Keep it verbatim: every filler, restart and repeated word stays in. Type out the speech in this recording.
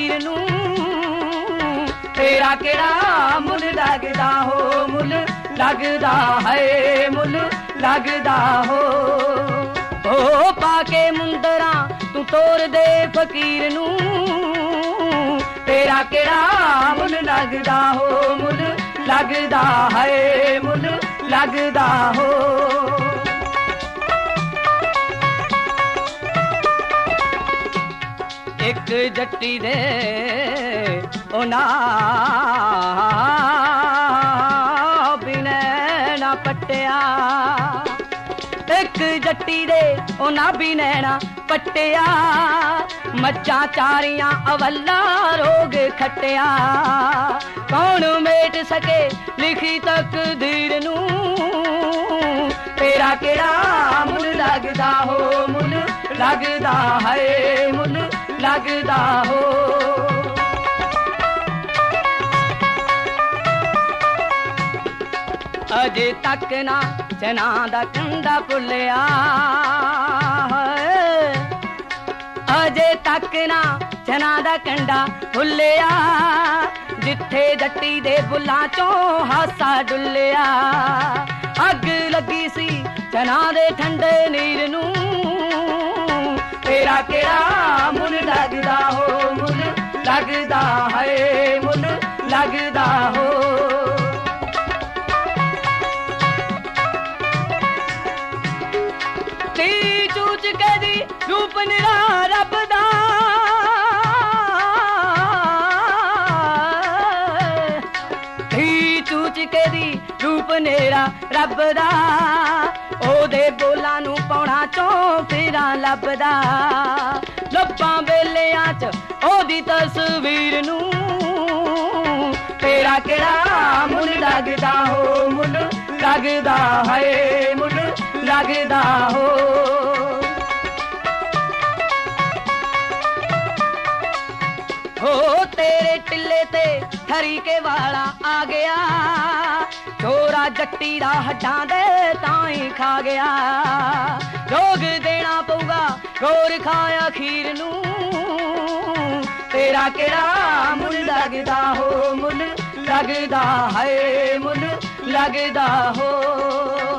फकीर नूं तेरा केड़ा मुल लगदा हो मुल लगदा है मुल लगदा हो ओ पाके मुंदरा तू तोर दे फकीर नूं तेरा केड़ा मुल लगदा हो मुल लगदा है मुल लगदा हो एक जट्टी दे ओना बिने ना पट्टिया एक जट्टी दे ओना बिने ना पट्टिया मच्छां चारियां अवल्ला रोग खट्टिया कौन मेट सके लिखी तकदीर नूं तेरा केड़ा मुल लगदा हो मुल लगदा है मुल लगदा हो अजे तक ना चना दा कंडा भुलिया अजे तक ना चना दा कंडा भुलिया जिथे जट्टी दे बुल्लां चों हासा डुलिया अग लगी सी चना दे ठंडे नीर नूं तेरा केड़ा मुल लगदा हो मुल लगदा है मुल लगदा हो ती चूच के दी रूप निरा रब दा ती चूच के दी रूप नेरा रब दा ओदे बोलां नूं पौणा चों फिरां लभदा लब्बां बेलियां च ओदी तस्वीर नूं तेरा केड़ा मुल लगदा हो मुल लगदा है मुल लगदा हो हो तेरे टिल्ले ते हरी के वाला आ गया चोरा जट्टी दा हड्डां दे ताई खा गया जोग देना पऊगा गोर खाया खीर नूं तेरा केड़ा मुल लगदा हो मुल लगदा है मुल लगदा हो